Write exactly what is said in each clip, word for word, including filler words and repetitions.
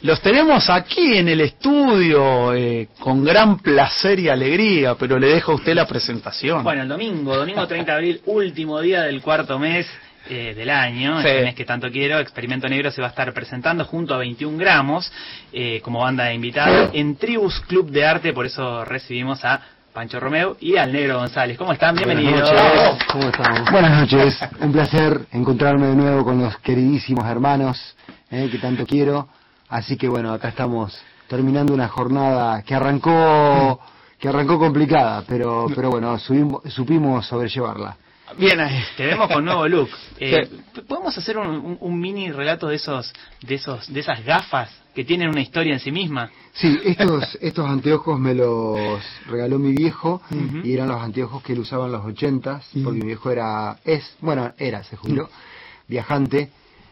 Los tenemos aquí en el estudio eh, con gran placer y alegría, pero le dejo a usted la presentación. Bueno, el domingo, domingo treinta de abril, último día del cuarto mes eh, del año, sí. Este mes que tanto quiero, Experimento Negro se va a estar presentando junto a veintiún gramos eh, como banda de invitados en Tribus Club de Arte, por eso recibimos a Pancho Romeu y al Negro González. ¿Cómo están? Bienvenidos. Buenas noches. ¿Cómo estamos? Buenas noches. Un placer encontrarme de nuevo con los queridísimos hermanos eh, que tanto quiero. Así que bueno, acá estamos terminando una jornada que arrancó que arrancó complicada, pero pero bueno, subimos, supimos sobrellevarla. Bien, ahí. Te vemos con nuevo look. Eh, ¿Podemos hacer un, un, un mini relato de esos de esos de esas gafas que tienen una historia en sí misma? Sí, estos estos anteojos me los regaló mi viejo, uh-huh. y eran los anteojos que él usaba en los ochentas, uh-huh. porque mi viejo era es bueno era se jubiló, uh-huh. viajante.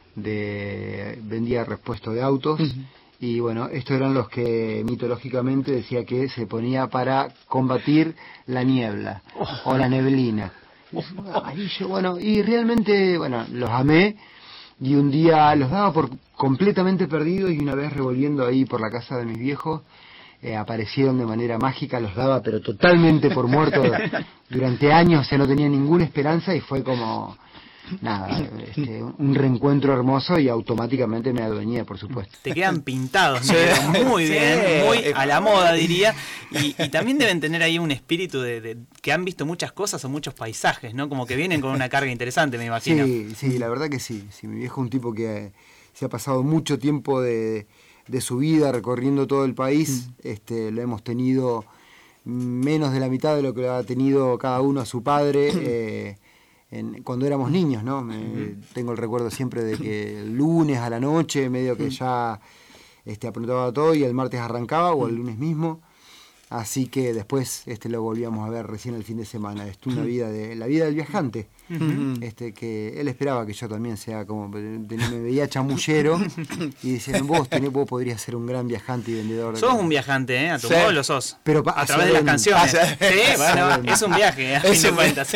De vendía repuesto de autos, uh-huh. y bueno, estos eran los que mitológicamente decía que se ponía para combatir la niebla oh. o la neblina. Ahí yo, bueno, y realmente, bueno, los amé, y un día los daba por completamente perdidos, y una vez revolviendo ahí por la casa de mis viejos, eh, aparecieron de manera mágica, los daba pero totalmente por muertos durante años, o sea, no tenía ninguna esperanza, y fue como... Nada, este, un reencuentro hermoso, y automáticamente me adueñé, por supuesto. Te quedan pintados, sí. Muy bien, sí. Muy a la moda, diría. Y, y también deben tener ahí un espíritu de, de que han visto muchas cosas o muchos paisajes, ¿no? Como que vienen con una carga interesante, me imagino. Sí, sí, la verdad que sí. Sí, mi viejo es un tipo que se ha pasado mucho tiempo de, de su vida recorriendo todo el país. Mm. Este, lo hemos tenido menos de la mitad de lo que lo ha tenido cada uno a su padre. eh, En, cuando éramos niños, ¿no? Me, uh-huh. Tengo el recuerdo siempre de que el lunes a la noche, medio que ya este, apuntaba todo, y el martes arrancaba, o el lunes mismo. Así que después este, lo volvíamos a ver recién el fin de semana. Es una vida de la vida del viajante. Uh-huh. Este, que él esperaba que yo también sea como... Me veía chamullero y decían, vos, tenés, vos podrías ser un gran viajante y vendedor. Sos un viajante, ¿eh? A tu sí. modo lo sos. Pero a través de las canciones. Sí, bueno, es un viaje, a fin de cuentas.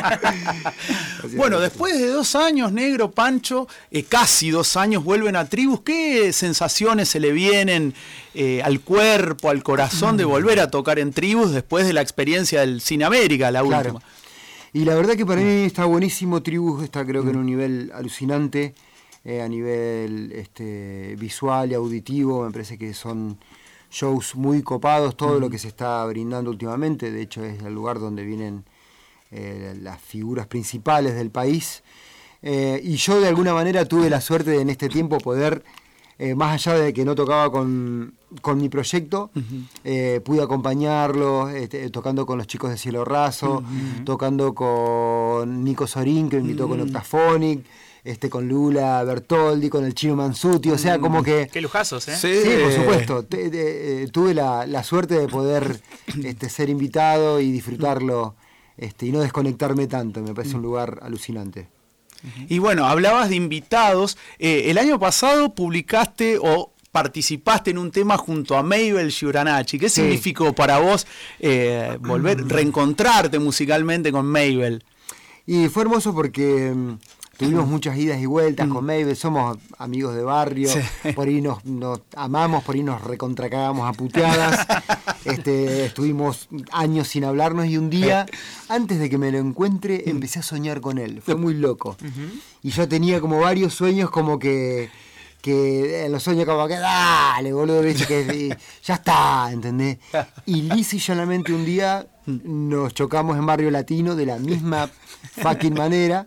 Bueno, después de dos años, Negro, Pancho, eh, casi dos años, vuelven a Tribus. ¿Qué sensaciones se le vienen eh, al cuerpo, al corazón de volver a tocar en Tribus después de la experiencia del Cine América, la última? Claro. Y la verdad que para mí está buenísimo. Tribus está creo que en un nivel alucinante, eh, a nivel este, visual y auditivo. Me parece que son shows muy copados, todo uh-huh. lo que se está brindando últimamente. De hecho es el lugar donde vienen eh, las figuras principales del país. Eh, y yo de alguna manera tuve la suerte de en este tiempo poder... Eh, más allá de que no tocaba con, con mi proyecto, uh-huh. eh, pude acompañarlos, este, tocando con los chicos de Cielo Raso, uh-huh. tocando con Nico Sorín, que me invitó uh-huh. con Octaphonic, este, con Lula Bertoldi, con el Chino Mansuti, o sea, como que... Qué lujazos, ¿eh? Sí, sí, por supuesto. Te, te, eh, tuve la, la suerte de poder este, ser invitado y disfrutarlo, este, y no desconectarme tanto. Me parece un lugar alucinante. Y bueno, hablabas de invitados. Eh, el año pasado publicaste o participaste en un tema junto a Mabel Giuranacci. ¿Qué sí. significó para vos eh, volver, reencontrarte musicalmente con Mabel? Y fue hermoso porque um, tuvimos muchas idas y vueltas con Mabel. Somos amigos de barrio, sí. por ahí nos, nos amamos, por ahí nos recontracábamos a puteadas. Este, estuvimos años sin hablarnos, y un día, antes de que me lo encuentre, empecé a soñar con él. Fue muy loco. Uh-huh. Y yo tenía como varios sueños, como que, que en los sueños como que, dale, boludo, ¿viste? Que ya está, ¿entendés? Y lisa y llanamente un día nos chocamos en Barrio Latino de la misma fucking manera.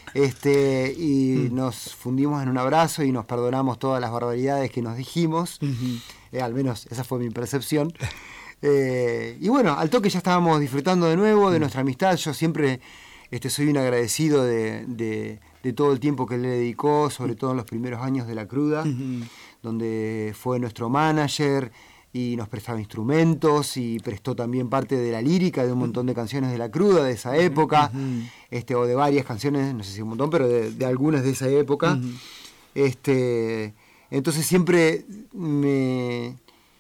Este, y nos fundimos en un abrazo y nos perdonamos todas las barbaridades que nos dijimos. Uh-huh. Eh, al menos esa fue mi percepción. Eh, y bueno, al toque ya estábamos disfrutando de nuevo de nuestra amistad. Yo siempre este, soy un agradecido de, de, de todo el tiempo que él le dedicó, sobre todo en los primeros años de La Cruda, uh-huh. donde fue nuestro manager y nos prestaba instrumentos y prestó también parte de la lírica de un montón de canciones de La Cruda de esa época, uh-huh. este, o de varias canciones, no sé si un montón, pero de, de algunas de esa época. Uh-huh. Este, entonces siempre me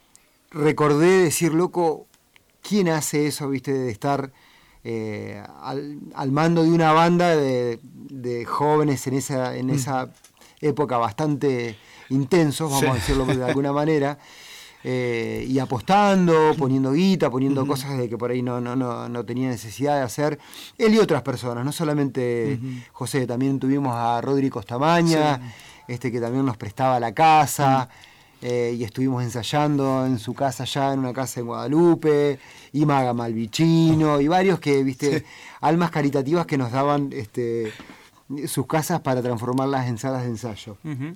recordé decir, loco, ¿quién hace eso, viste, de estar eh, al, al mando de una banda de, de jóvenes en esa, en esa época bastante intensos, vamos sí. a decirlo de alguna manera. Eh, y apostando, poniendo guita, poniendo uh-huh. cosas de que por ahí no, no, no, no tenía necesidad de hacer. Él y otras personas, no solamente uh-huh. José, también tuvimos a Rodri Costamaña, sí. este que también nos prestaba la casa, uh-huh. eh, y estuvimos ensayando en su casa allá, en una casa en Guadalupe, y Maga Malvicino, y varios que, viste, sí. almas caritativas que nos daban este, sus casas para transformarlas en salas de ensayo. Uh-huh.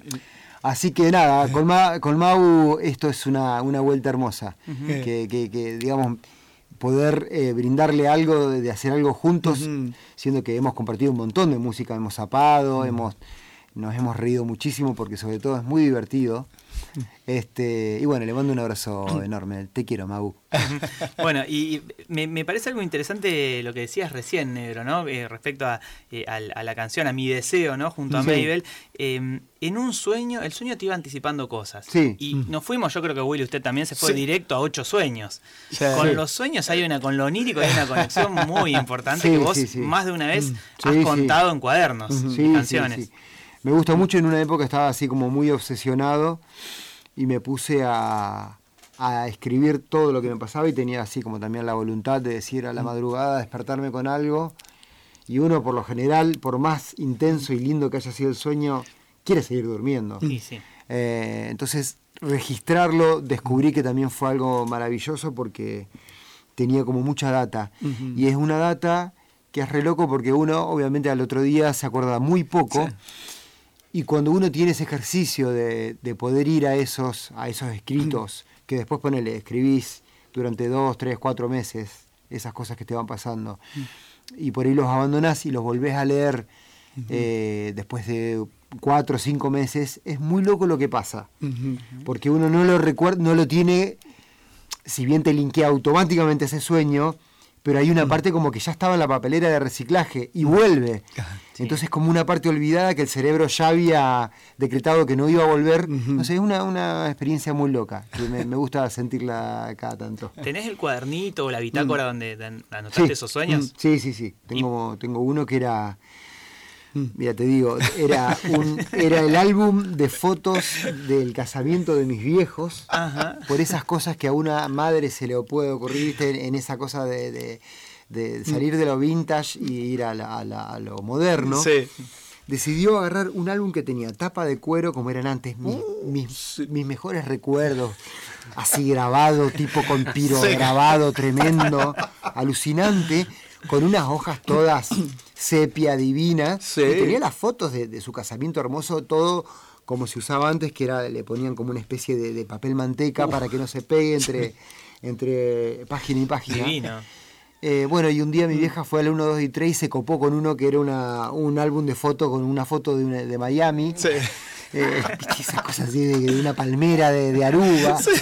Así que nada, con, Ma, con Mau esto es una, una vuelta hermosa, uh-huh. que, que, que digamos poder eh, brindarle algo, de hacer algo juntos, uh-huh. siendo que hemos compartido un montón de música, hemos zapado, uh-huh. hemos, nos hemos reído muchísimo porque sobre todo es muy divertido. Este, y bueno, le mando un abrazo enorme. Te quiero, Mau. Bueno, y me, me parece algo interesante lo que decías recién, Negro, ¿no? Eh, respecto a, eh, a, a la canción, a Mi Deseo, ¿no? Junto a sí. Mabel. Eh, en un sueño, el sueño te iba anticipando cosas. Sí. Y mm. nos fuimos, yo creo que Willy, usted también se fue sí. directo a ocho sueños. Sí. Con sí. los sueños hay una, con lo onírico hay una conexión muy importante sí, que vos sí, sí. más de una vez mm. has sí, contado sí. en cuadernos sí, y canciones. Sí, sí. Me gusta mucho, en una época estaba así como muy obsesionado y me puse a, a escribir todo lo que me pasaba y tenía así como también la voluntad de decir a la madrugada, despertarme con algo. Y uno por lo general, por más intenso y lindo que haya sido el sueño, quiere seguir durmiendo. Sí, sí. Eh, entonces, registrarlo, descubrí que también fue algo maravilloso porque tenía como mucha data. Uh-huh. Y es una data que es re loco porque uno obviamente al otro día se acuerda muy poco. Sí. Y cuando uno tiene ese ejercicio de, de poder ir a esos, a esos escritos, que después ponele, escribís durante dos, tres, cuatro meses esas cosas que te van pasando, y por ahí los abandonás y los volvés a leer uh-huh. eh, después de cuatro o cinco meses, es muy loco lo que pasa. Uh-huh. Porque uno no lo recuerda, no lo tiene, si bien te linkea automáticamente ese sueño, pero hay una parte como que ya estaba en la papelera de reciclaje y vuelve. Sí. Entonces como una parte olvidada que el cerebro ya había decretado que no iba a volver. Uh-huh. No sé, es una, una experiencia muy loca, que me, me gusta sentirla cada tanto. ¿Tenés el cuadernito o la bitácora mm. donde anotaste sí. esos sueños? Mm. Sí, sí, sí. Tengo, ¿Y? tengo uno que era... Mira, te digo, era un era el álbum de fotos del casamiento de mis viejos. Ajá. Por esas cosas que a una madre se le puede ocurrir, ¿viste? En esa cosa de, de, de salir de lo vintage y ir a, la, a, la, a lo moderno. Sí. Decidió agarrar un álbum que tenía tapa de cuero, como eran antes, mis, uh, mis, sí. mis mejores recuerdos, así grabado, tipo con piro sí. grabado, tremendo, alucinante, con unas hojas todas sepia, divinas, sí. y tenía las fotos de, de su casamiento hermoso, todo como se usaba antes, que era le ponían como una especie de, de papel manteca uh, para que no se pegue entre, sí. entre página y página. Divino. Eh, bueno, y un día mi vieja fue al uno, dos y tres y se copó con uno que era una, un álbum de fotos con una foto de, una, de Miami. Sí. Eh, esas cosas así de, de una palmera de, de Aruba. Sí.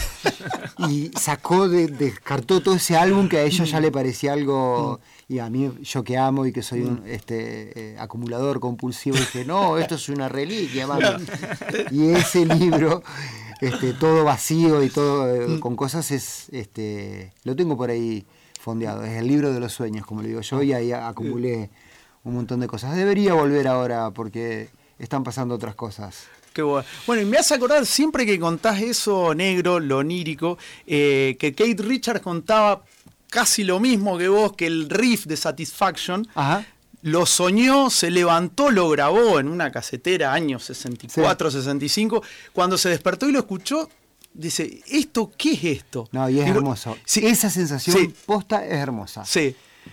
Y sacó, de, descartó todo ese álbum que a ella ya le parecía algo... Y a mí, yo que amo y que soy un este, eh, acumulador compulsivo, dije, no, esto es una reliquia, mami. Y ese libro, este, todo vacío y todo eh, con cosas, es este lo tengo por ahí fondeado. Es el libro de los sueños, como le digo yo, y ahí acumulé un montón de cosas. Debería volver ahora porque están pasando otras cosas. Qué bueno. Bueno, y me hace acordar siempre que contás eso, Negro, lo onírico, eh, que Keith Richards contaba casi lo mismo que vos, que el riff de Satisfaction. Ajá. Lo soñó, se levantó, lo grabó en una casetera, años sesenta y cuatro, sí. sesenta y cinco. Cuando se despertó y lo escuchó, dice, ¿esto qué es esto? No, y es Digo, hermoso. Sí, esa sensación sí. posta es hermosa. Sí.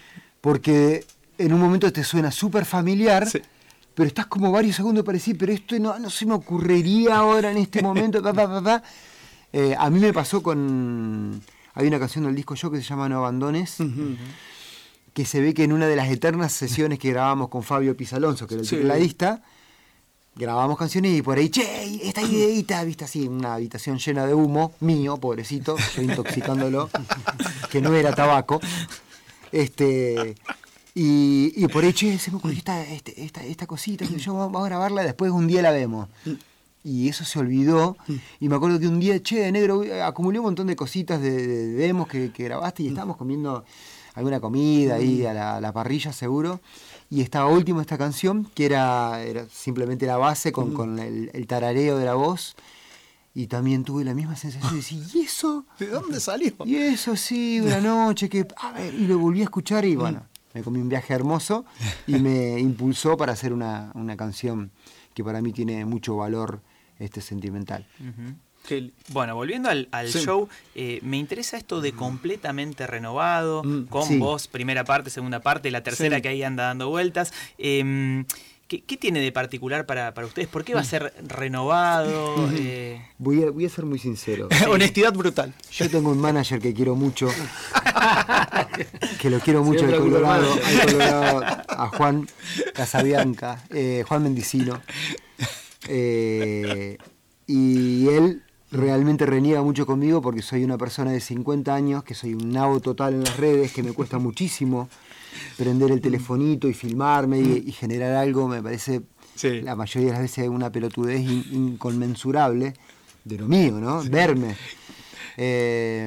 Porque en un momento te suena súper familiar, sí. pero estás como varios segundos para decir, pero esto no, no se me ocurriría ahora en este momento. pa, pa, pa, pa. Eh, a mí me pasó con... Hay una canción del disco Yo que se llama No Abandones, uh-huh. que se ve que en una de las eternas sesiones que grabamos con Fabio Pisalonso, que era el sí. tecladista, grabamos canciones y por ahí, che, esta ideita, viste así, una habitación llena de humo, mío, pobrecito, yo intoxicándolo, que no era tabaco. Este, y, y por ahí, che, se me ocurrió esta, esta, esta, esta cosita, que yo vamos a grabarla, después un día la vemos. Y eso se olvidó, y me acuerdo que un día, che, Negro, acumulé un montón de cositas de, de, de demos que, que grabaste y estábamos comiendo alguna comida ahí a la, a la parrilla seguro, y estaba último esta canción, que era, era simplemente la base con, mm. con el, el tarareo de la voz. Y también tuve la misma sensación de decir, ¿y eso? ¿De dónde salió? Y eso sí, una noche que... A ver, y lo volví a escuchar y bueno, me comí un viaje hermoso y me impulsó para hacer una, una canción que para mí tiene mucho valor este sentimental. Uh-huh. Que, bueno, volviendo al, al sí. show, eh, me interesa esto de completamente renovado, mm, con sí. voz, primera parte, segunda parte, la tercera sí. que ahí anda dando vueltas. Eh, ¿qué, ¿Qué tiene de particular para, para ustedes? ¿Por qué va a ser renovado? Mm. Eh... Voy, a, voy a ser muy sincero. Sí. Honestidad brutal. Yo tengo un manager que quiero mucho, que lo quiero mucho, de Colorado, al Colorado, a Juan Casabianca, eh, Juan Mendicino. Eh, y él realmente reniega mucho conmigo porque soy una persona de cincuenta años, que soy un nabo total en las redes, que me cuesta muchísimo prender el telefonito y filmarme y, y generar algo. Me parece sí. la mayoría de las veces una pelotudez in, inconmensurable de lo mío, ¿no? Verme. Eh,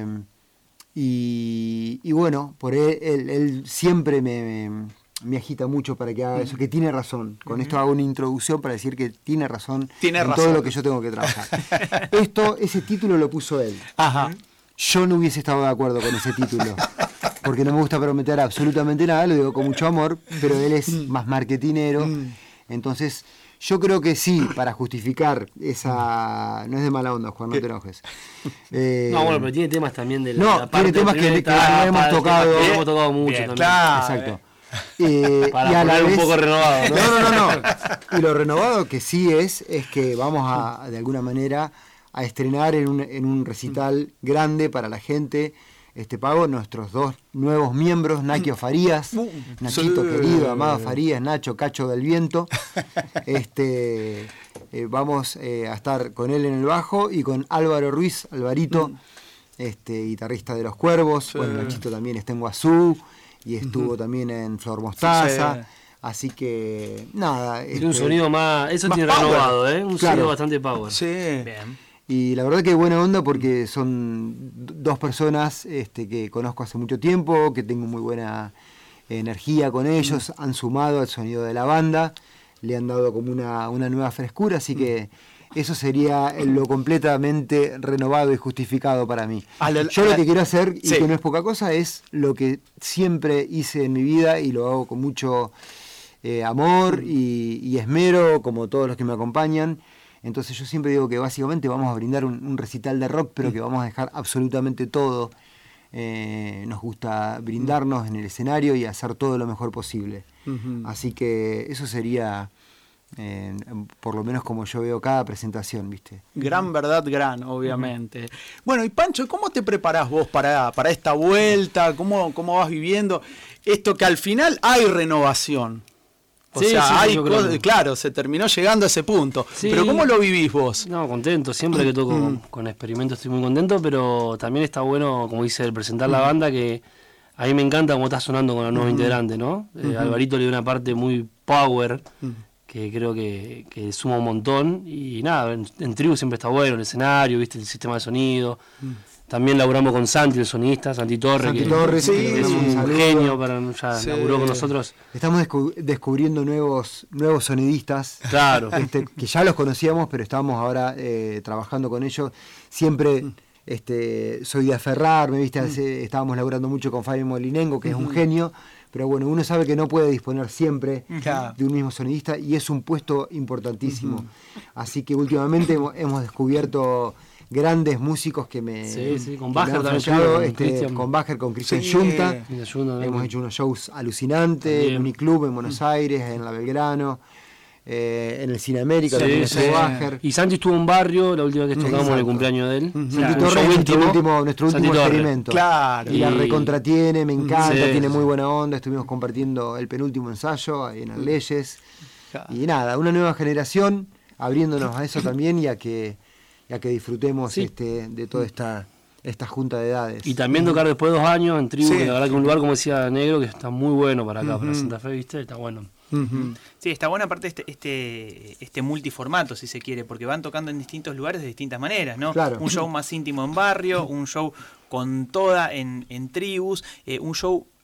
y, y bueno, por él, él, él siempre me, me, me agita mucho para que haga eso, que tiene razón. Con uh-huh. esto hago una introducción para decir que tiene razón tiene en razón. todo lo que yo tengo que trabajar. Esto, ese título lo puso él. Ajá. Yo no hubiese estado de acuerdo con ese título, porque no me gusta prometer absolutamente nada, lo digo con mucho amor, pero él es más marketinero. Entonces, yo creo que sí, para justificar esa... No es de mala onda, Juan, no te enojes. Eh, no, bueno, pero tiene temas también de la, no, la parte tiene temas que, que no hemos tocado. Que hemos tocado mucho Bien, también. Claro. Exacto. Eh, para y a la poner vez, un poco renovado, ¿no? No, no, no, no. Y lo renovado que sí es, es que vamos a, de alguna manera, a estrenar en un, en un recital grande para la gente. Este pago, nuestros dos nuevos miembros, Nacho Farías, Nachito sí. querido, Amado Farías, Nacho Cacho del Viento. Este, eh, vamos eh, a estar con él en el bajo y con Álvaro Ruiz, Alvarito, este, guitarrista de Los Cuervos. Sí. Bueno, Nachito también está en Guazú y estuvo uh-huh. también en Flor Mostaza. Sí. Así que, nada. Tiene este, un sonido más, eso más tiene power. renovado, ¿eh? Un claro. sonido bastante power. Sí. Bien. Y la verdad que buena onda porque son dos personas este, que conozco hace mucho tiempo, que tengo muy buena energía con ellos, han sumado al sonido de la banda, le han dado como una, una nueva frescura, así que eso sería lo completamente renovado y justificado para mí. Yo lo que quiero hacer, y sí. que no es poca cosa, es lo que siempre hice en mi vida y lo hago con mucho eh, amor y, y esmero, como todos los que me acompañan. Entonces yo siempre digo que básicamente vamos a brindar un, un recital de rock, pero que vamos a dejar absolutamente todo. Eh, nos gusta brindarnos en el escenario y hacer todo lo mejor posible. Uh-huh. Así que eso sería, eh, por lo menos como yo veo cada presentación, ¿viste? Gran verdad, gran, obviamente. Uh-huh. Bueno, y Pancho, ¿cómo te preparás vos para, para esta vuelta? ¿Cómo, cómo vas viviendo esto que al final hay renovación? O sí, sea, sí, hay cosas, claro, se terminó llegando a ese punto. Sí. Pero ¿cómo lo vivís vos? No, contento. Siempre que toco con, con experimentos estoy muy contento, pero también está bueno, como dice, el presentar la banda, que a mí me encanta cómo está sonando con los nuevos uh-huh. integrantes, ¿no? Uh-huh. Eh, Alvarito le dio una parte muy power, uh-huh. que creo que, que suma un montón. Y nada, en, en Tribu siempre está bueno el escenario, viste, el sistema de sonido. Uh-huh. También laburamos con Santi, el sonidista, Santi Torres, Santi que, Torres, sí, que es un saludo. genio, para, ya sí. laburó con nosotros. Estamos descu- descubriendo nuevos nuevos sonidistas, claro. este, que ya los conocíamos, pero estamos ahora eh, trabajando con ellos. Siempre mm. este, soy de aferrarme, ¿viste? Mm. Estábamos laburando mucho con Fabio Molinengo, que mm. es un genio, pero bueno, uno sabe que no puede disponer siempre mm. de un mismo sonidista y es un puesto importantísimo. Mm. Así que últimamente hemos, hemos descubierto grandes músicos que me sí, sí, con Bajer también fallado, este, con Bajer, con Cristian sí, Junta hemos hecho unos shows alucinantes en Uniclub en Buenos Aires, en la Belgrano, eh, en el Cine América sí, también estuvo sí. Bajer. Y Santi estuvo en Barrio la última vez que tocamos en el cumpleaños de él. Uh-huh. Santi claro. Torres, nuestro último, nuestro último experimento. Claro. Y, y la recontratiene, me encanta, sí, tiene muy buena onda. Estuvimos compartiendo el penúltimo ensayo ahí en Arleyes. Claro. Y nada, una nueva generación abriéndonos a eso también y a que ya que disfrutemos sí. este, de toda esta, esta junta de edades. Y también tocar después de dos años en Tribu, sí. que la verdad que un lugar, como decía Negro, que está muy bueno para acá, uh-huh. para Santa Fe, ¿viste? Está bueno. Uh-huh. Sí, está bueno aparte este, este, este multiformato, si se quiere, porque van tocando en distintos lugares de distintas maneras, ¿no? Claro. Un show más íntimo en Barrio, un show con toda en, en Tribus, eh, un show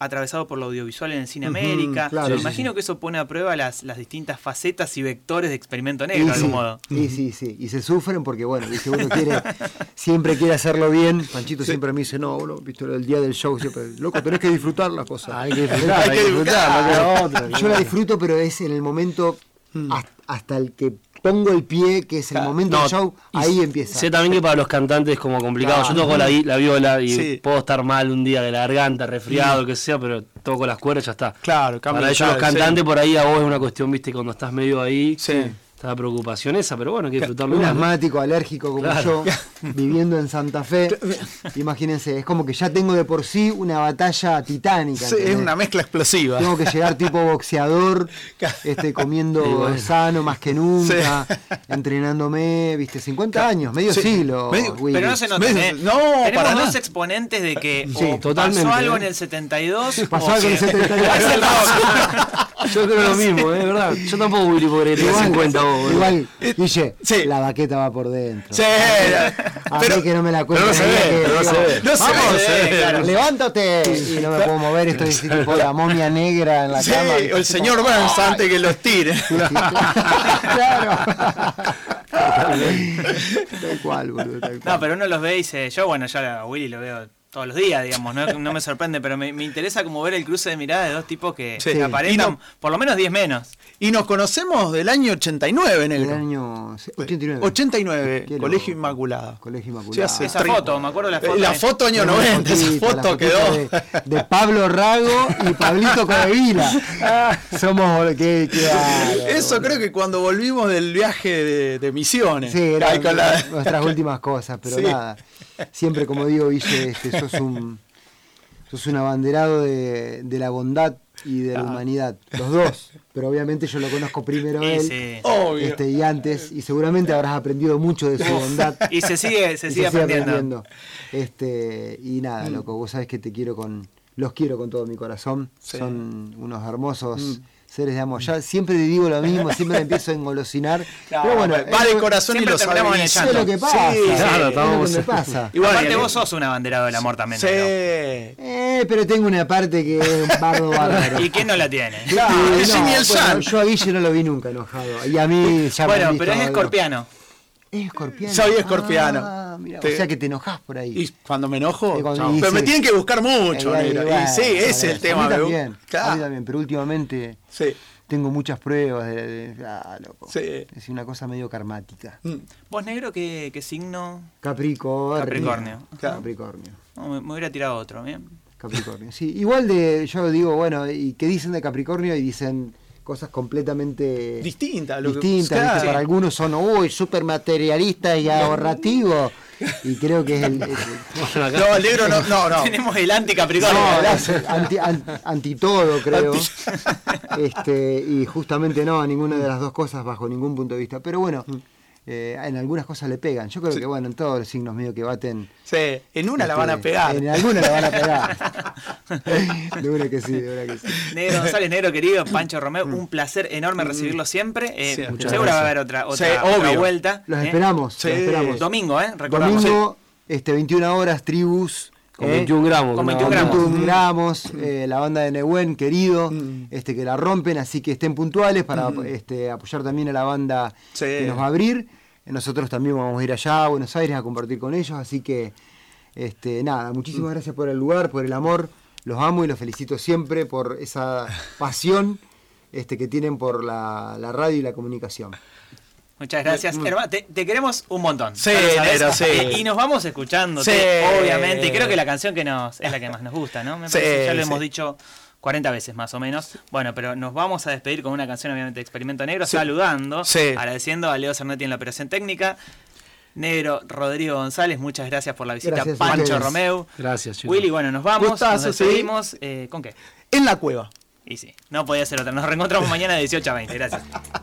atravesado por lo audiovisual en el Cine uh-huh, América. Claro, me imagino sí, que eso pone a prueba las, las distintas facetas y vectores de Experimento Negro, y de algún sí, modo. Sí, sí, sí. Y se sufren porque, bueno, viste, uno quiere, siempre quiere hacerlo bien. Panchito sí, siempre me dice, no, uno, viste, el día del show, siempre, loco, tenés que disfrutar las cosas. Hay que disfrutar, hay que disfrutar. disfrutar Yo la disfruto, pero es en el momento hmm. hasta, hasta el que pongo el pie, que es el momento no, del show, ahí empieza. Sé también que para los cantantes es como complicado. Claro. Yo toco la, la viola y sí, puedo estar mal un día de la garganta, resfriado, lo que sea, pero toco las cuerdas y ya está. Claro, para ellos los cantantes sí, por ahí a vos es una cuestión, viste, cuando estás medio ahí. Sí. La preocupación esa, pero bueno, hay que disfrutarlo. Un asmático, alérgico como claro, yo, viviendo en Santa Fe, imagínense, es como que ya tengo de por sí una batalla titánica. Sí, es una mezcla explosiva. Tengo que llegar tipo boxeador, este, comiendo bueno, sano más que nunca, sí, entrenándome, viste, cincuenta años, medio sí, siglo. Medio, pero no se nota, ¿eh? No, tenemos para dos nada. Exponentes de que sí, o totalmente, pasó algo ¿eh? en el setenta y dos. Pasó algo en el setenta y dos. Yo creo lo mismo, es ¿eh? verdad. Yo tampoco voy por el cincuenta. Igual, Guille, sí, la baqueta va por dentro. Sí, a pero, mí que no me la cuento. No se ve, que, no, digo, se ve. No vamos, se ve, claro. Levántate. Y no me puedo mover, estoy sí, tipo la momia negra en la sí, cama. O el señor Burns antes que los tire. Claro. Tal cual, boludo, tal cual. No, pero uno los ve y dice, yo bueno, ya a Willy lo veo todos los días, digamos, no, no me sorprende, pero me, me interesa como ver el cruce de miradas de dos tipos que sí, aparentan no, por lo menos diez menos. Y nos conocemos del año ochenta y nueve, Negro. Del año ochenta y nueve. ochenta y nueve, Qué Colegio loco. Inmaculada. Colegio Inmaculada. Sí, esa treinta. Foto, me acuerdo de la foto. La foto año noventa, fotito, esa foto quedó. De, de Pablo Rago y Pablito Codevila. Ah, somos que, que claro, eso bueno. Creo que cuando volvimos del viaje de, de Misiones. Sí, eran la... nuestras últimas cosas, pero sí, nada. Siempre, como digo, Guille, este, sos un... sos un abanderado de, de la bondad y de la ah. humanidad, los dos, pero obviamente yo lo conozco primero a él sí. este, y antes, y seguramente habrás aprendido mucho de su bondad. Y se sigue, se sigue, se sigue aprendiendo. aprendiendo. Este, y nada, mm. loco, vos sabés que te quiero con, los quiero con todo mi corazón, sí, son unos hermosos mm. seres de amor. Ya siempre digo lo mismo, siempre me empiezo a engolosinar. No, pero bueno, va de corazón y lo sabemos. Es lo que pasa. Sí, claro, es lo que me pasa. Igual, aparte vos sos un abanderado del amor también. Sí. Eh, pero tengo una parte que es un bardo bárbaro. ¿Y quién no la tiene? Claro, no, el bueno, el yo a Guille no lo vi nunca enojado. Y a mí ya bueno, me pero es escorpiano. Es escorpiano. Soy escorpiano. Ah, mirá, te... O sea que te enojás por ahí. Y cuando me enojo, cuando no. Pero me tienen que buscar mucho. Eh, bueno, y sí, ese es el tema. A mí también, claro. A mí también, pero últimamente sí, tengo muchas pruebas de, de, de ah, loco. Sí. Es una cosa medio karmática. Mm. ¿Vos, Negro, qué, qué signo? Capricornio. Capricornio. Claro. Capricornio. No, me, me hubiera tirado otro, ¿bien? Capricornio. Sí, igual de, yo digo, bueno, ¿y qué dicen de Capricornio? Y dicen cosas completamente distintas. Lo distintas, que, claro, sí. Para algunos son, uy, súper materialistas y ahorrativos. Y creo que es el... el no, el negro no, no, no. Tenemos el anti-Capricornio. No, anti, anti, anti todo, creo. Anti... Este, y justamente no, a ninguna de las dos cosas bajo ningún punto de vista. Pero bueno, eh, en algunas cosas le pegan. Yo creo sí, que bueno, en todos los signos medio que baten. Sí, en una este, la van a pegar. En alguna la van a pegar. De una que sí, de una que sí. Negro González, Negro querido, Pancho Romeu, un placer enorme recibirlo siempre. Eh, sí, seguro va a haber otra, otra, sí, otra vuelta. Los ¿eh? esperamos, sí, los esperamos. Domingo, ¿eh? Recordamos. Domingo, este, veintiuna horas, Tribus. Con eh, veintiún gramos. Con veintiún gramos. veintiún gramos, eh, la banda de Nehuen, querido, mm. este, que la rompen, así que estén puntuales para mm. este, apoyar también a la banda sí, que nos va a abrir. Nosotros también vamos a ir allá a Buenos Aires a compartir con ellos, así que este, nada, muchísimas mm. gracias por el lugar, por el amor, los amo y los felicito siempre por esa pasión este, que tienen por la, la radio y la comunicación. Muchas gracias, mm. hermano. Te, te queremos un montón. Sí, pero sí. Y, y nos vamos escuchando, sí, obviamente. Y creo que la canción que nos es la que más nos gusta, ¿no? Me sí, parece, ya lo sí, hemos sí. dicho cuarenta veces más o menos. Bueno, pero nos vamos a despedir con una canción, obviamente, de Experimento Negro, sí, saludando, sí, agradeciendo a Leo Cernetti en la operación técnica. Negro Rodrigo González, muchas gracias por la visita. Gracias, Pancho Romeu. Gracias, chicos. Willy, bueno, nos vamos. Gustazo, nos despedimos. Sí. Eh, ¿Con qué? En la cueva. Y sí, no podía ser otra. Nos reencontramos mañana de dieciocho a veinte. Gracias.